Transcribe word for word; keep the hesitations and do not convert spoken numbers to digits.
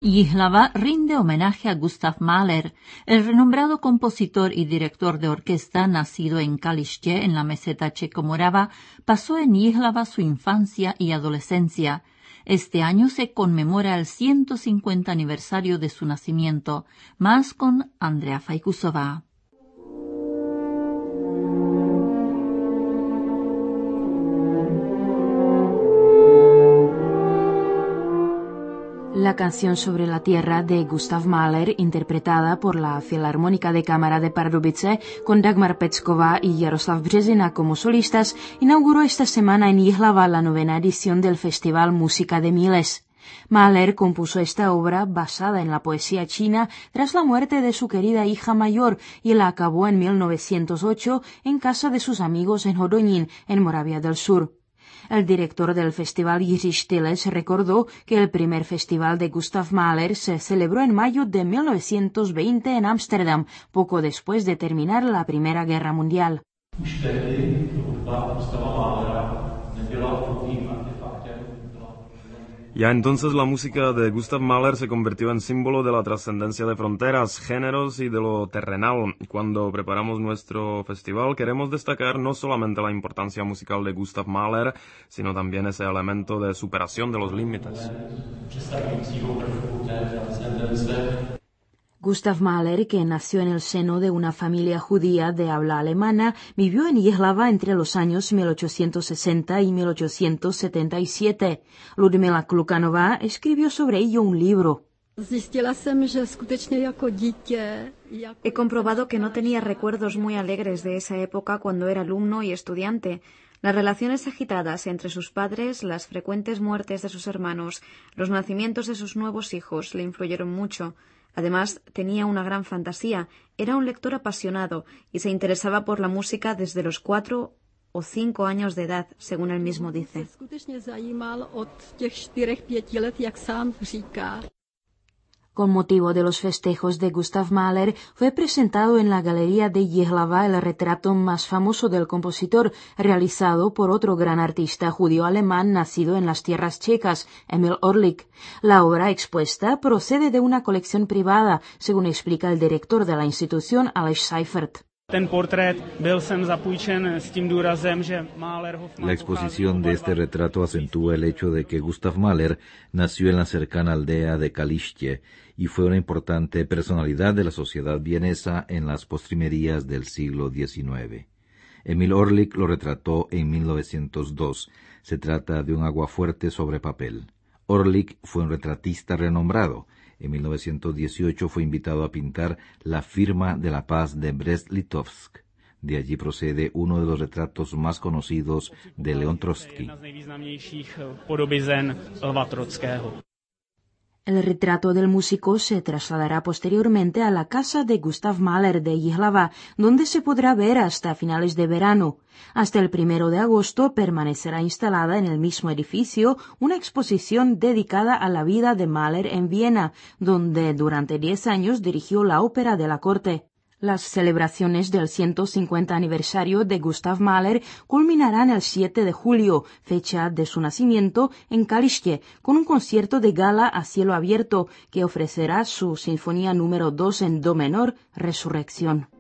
Jihlava rinde homenaje a Gustav Mahler, el renombrado compositor y director de orquesta nacido en Kaliště, en la meseta checomorava. Pasó en Jihlava su infancia y adolescencia. Este año se conmemora el ciento cincuenta aniversario de su nacimiento. Más con Andrea Fajkusová. La canción Sobre la Tierra de Gustav Mahler, interpretada por la Filarmónica de Cámara de Pardubice con Dagmar Pecková y Jaroslav Březina como solistas, inauguró esta semana en Jihlava la novena edición del Festival Música de Miles. Mahler compuso esta obra basada en la poesía china tras la muerte de su querida hija mayor y la acabó en mil novecientos ocho en casa de sus amigos en Hodonín, en Moravia del Sur. El director del festival, Jiří Štiles, recordó que el primer festival de Gustav Mahler se celebró en mayo de mil novecientos veinte en Ámsterdam, poco después de terminar la Primera Guerra Mundial. Ya entonces la música de Gustav Mahler se convirtió en símbolo de la trascendencia de fronteras, géneros y de lo terrenal. Cuando preparamos nuestro festival queremos destacar no solamente la importancia musical de Gustav Mahler, sino también ese elemento de superación de los límites. Gustav Mahler, que nació en el seno de una familia judía de habla alemana, vivió en Jihlava entre los años mil ochocientos sesenta y mil ochocientos setenta y siete. Ludmila Klukanová escribió sobre ello un libro. He comprobado que no tenía recuerdos muy alegres de esa época cuando era alumno y estudiante. Las relaciones agitadas entre sus padres, las frecuentes muertes de sus hermanos, los nacimientos de sus nuevos hijos le influyeron mucho. Además, tenía una gran fantasía, era un lector apasionado y se interesaba por la música desde los cuatro o cinco años de edad, según él mismo dice. Con motivo de los festejos de Gustav Mahler, fue presentado en la Galería de Jihlava el retrato más famoso del compositor, realizado por otro gran artista judío-alemán nacido en las tierras checas, Emil Orlik. La obra expuesta procede de una colección privada, según explica el director de la institución, Aleš Seifert. La exposición de este retrato acentúa el hecho de que Gustav Mahler nació en la cercana aldea de Kaliště y fue una importante personalidad de la sociedad vienesa en las postrimerías del siglo diecinueve. Emil Orlik lo retrató en mil novecientos dos. Se trata de un aguafuerte sobre papel. Orlik fue un retratista renombrado. En mil novecientos dieciocho fue invitado a pintar la firma de la paz de Brest-Litovsk. De allí procede uno de los retratos más conocidos de León Trotsky. El retrato del músico se trasladará posteriormente a la casa de Gustav Mahler de Jihlava, donde se podrá ver hasta finales de verano. Hasta el primero de agosto permanecerá instalada en el mismo edificio una exposición dedicada a la vida de Mahler en Viena, donde durante diez años dirigió la ópera de la corte. Las celebraciones del ciento cincuenta aniversario de Gustav Mahler culminarán el siete de julio, fecha de su nacimiento, en Kaliště, con un concierto de gala a cielo abierto que ofrecerá su Sinfonía número dos en do menor, Resurrección.